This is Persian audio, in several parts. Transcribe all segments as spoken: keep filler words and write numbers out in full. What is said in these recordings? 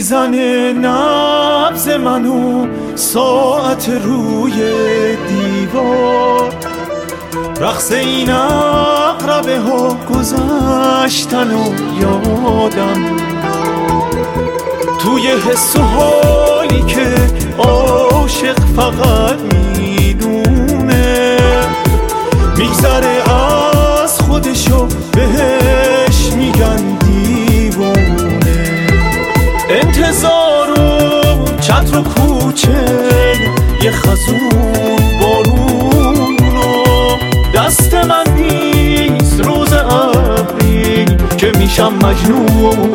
میزنه نبض منو ساعت روی دیوار، رقص این اقربه ها گذشتن و یادم توی حس و حالی که عاشق فقط میدونه، میگذره از خودشو بهش میگن دیوونه. انتظار و چتر و کوچه یه خزون بارون رو دست من نیست روز ابری که میشم مجنون.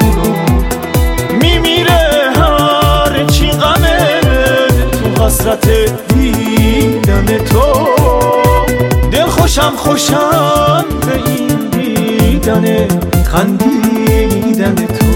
میمیره هر چی غمه تو حسرت دیدن تو، دل خوشم خوشم به این دیدن خندیدن تو.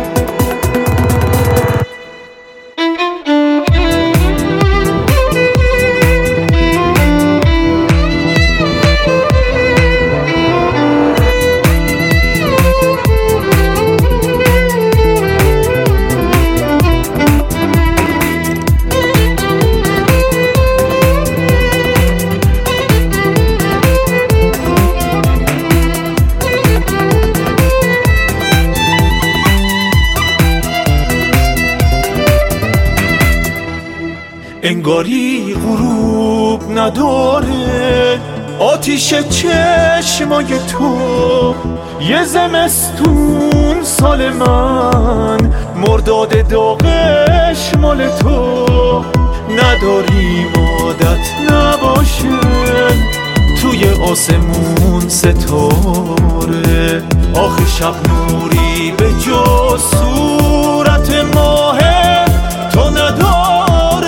انگاری غروب نداره آتیش چشمای تو، یه زمستون سال من مرداد داغش مال تو. نداریم عادت نباشه توی آسمون ستاره، آخه شب نوری به جز صورت ماه تو نداره.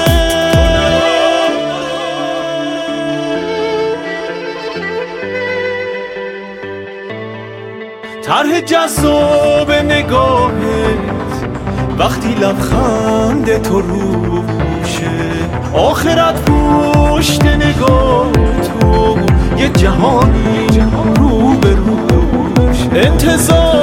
طرح جذاب نگاهت وقتی لبخند تو روشه، آخرت پشت نگاه تو یه جهانی رو به روش. انتظار